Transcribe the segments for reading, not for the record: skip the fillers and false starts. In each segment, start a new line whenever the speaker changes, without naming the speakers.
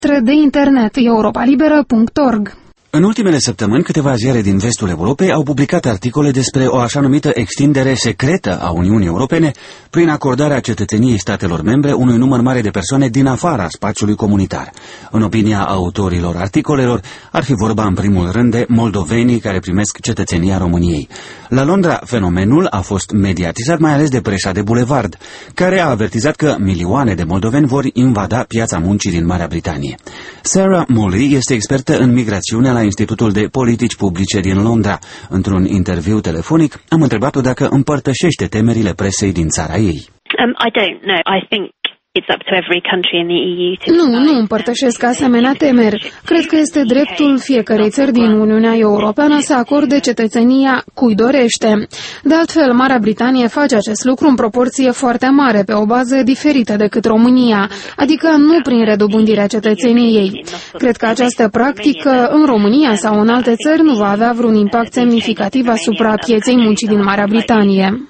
de internet europalibera.org.
În ultimele săptămâni, câteva ziare din vestul Europei au publicat articole despre o așa numită extindere secretă a Uniunii Europene prin acordarea cetățeniei statelor membre unui număr mare de persoane din afara spațiului comunitar. În opinia autorilor articolelor, ar fi vorba în primul rând de moldovenii care primesc cetățenia României. La Londra, fenomenul a fost mediatizat mai ales de presa de bulevard, care a avertizat că milioane de moldoveni vor invada piața muncii din Marea Britanie. Sarah Mully este expertă în migrațiune la Institutul de Politici Publice din Londra. Într-un interviu telefonic, am întrebat-o dacă împărtășește temerile presei din țara ei.
I don't know. I think it's up to every country in the EU to
Nu împărtășesc asemenea temeri. Cred că este dreptul fiecărei țări din Uniunea Europeană să acorde cetățenia cui dorește. De altfel, Marea Britanie face acest lucru în proporție foarte mare, pe o bază diferită decât România, adică nu prin redobândirea cetățeniei. Cred că această practică în România sau în alte țări nu va avea vreun impact semnificativ asupra pieței muncii din Marea Britanie.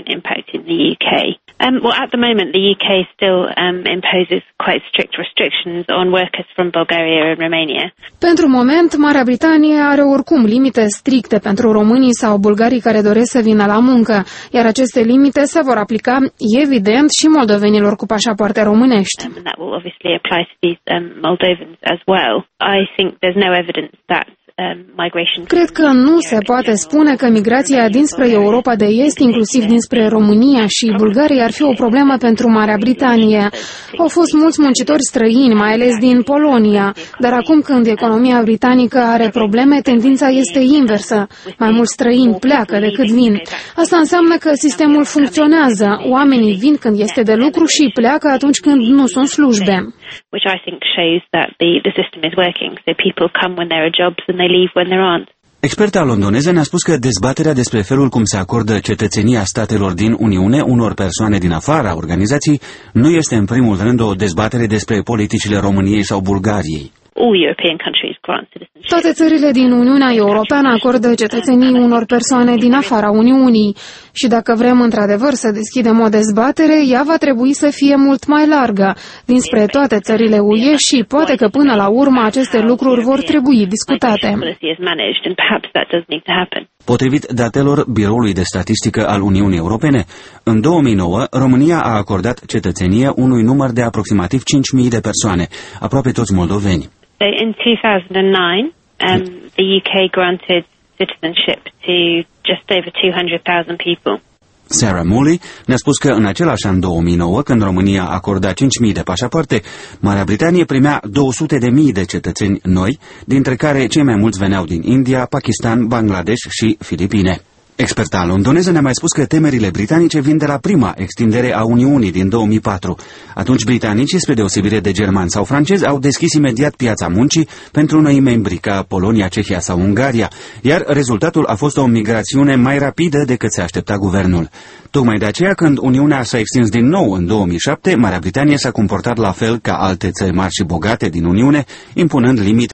Well, at the moment, the UK still imposes quite strict restrictions on workers from Bulgaria and Romania.
Pentru moment, Marea Britanie are oricum limite stricte pentru românii sau bulgarii care doresc să vină la muncă, iar aceste limite se vor aplica, evident, și moldovenilor cu pașapoarte românești.
That will obviously apply to these Moldovans as well. I think there's no evidence that
Cred că nu se poate spune că migrația dinspre Europa de Est, inclusiv dinspre România și Bulgaria, ar fi o problemă pentru Marea Britanie. Au fost mulți muncitori străini, mai ales din Polonia, dar acum când economia britanică are probleme, tendința este inversă. Mai mulți străini pleacă decât vin. Asta înseamnă că sistemul funcționează. Oamenii vin când este de lucru și pleacă atunci când nu sunt slujbe.
Which I think shows that the system is working. So people come when there are jobs and they leave when there aren't.
Experta londoneză ne-a spus că dezbaterea despre felul cum se acordă cetățenia statelor din Uniune unor persoane din afara organizației nu este în primul rând o dezbatere despre politicile României sau Bulgariei.
Toate țările din Uniunea Europeană acordă cetățenii unor persoane din afara Uniunii și dacă vrem într-adevăr să deschidem o dezbatere, ea va trebui să fie mult mai largă, dinspre toate țările UE și poate că până la urmă aceste lucruri vor trebui discutate.
Potrivit datelor Biroului de Statistică al Uniunii Europene, în 2009 România a acordat cetățenie unui număr de aproximativ 5.000 de persoane, aproape toți moldoveni.
In 2009, the UK granted citizenship to just over 200,000 people.
Sarah Mully ne-a spus că în același an 2009, când România acorda 5.000 de pașapoarte, Marea Britanie primea 200.000 de cetățeni noi, dintre care cei mai mulți veneau din India, Pakistan, Bangladesh și Filipine. Experta londoneză ne-a mai spus că temerile britanice vin de la prima extindere a Uniunii din 2004. Atunci britanicii, spre deosebire de germani sau francezi, au deschis imediat piața muncii pentru noi membri ca Polonia, Cehia sau Ungaria, iar rezultatul a fost o migrațiune mai rapidă decât se aștepta guvernul. Tocmai de aceea, când Uniunea s-a extins din nou în 2007, Marea Britanie s-a comportat la fel ca alte țări mari și bogate din Uniune, impunând limite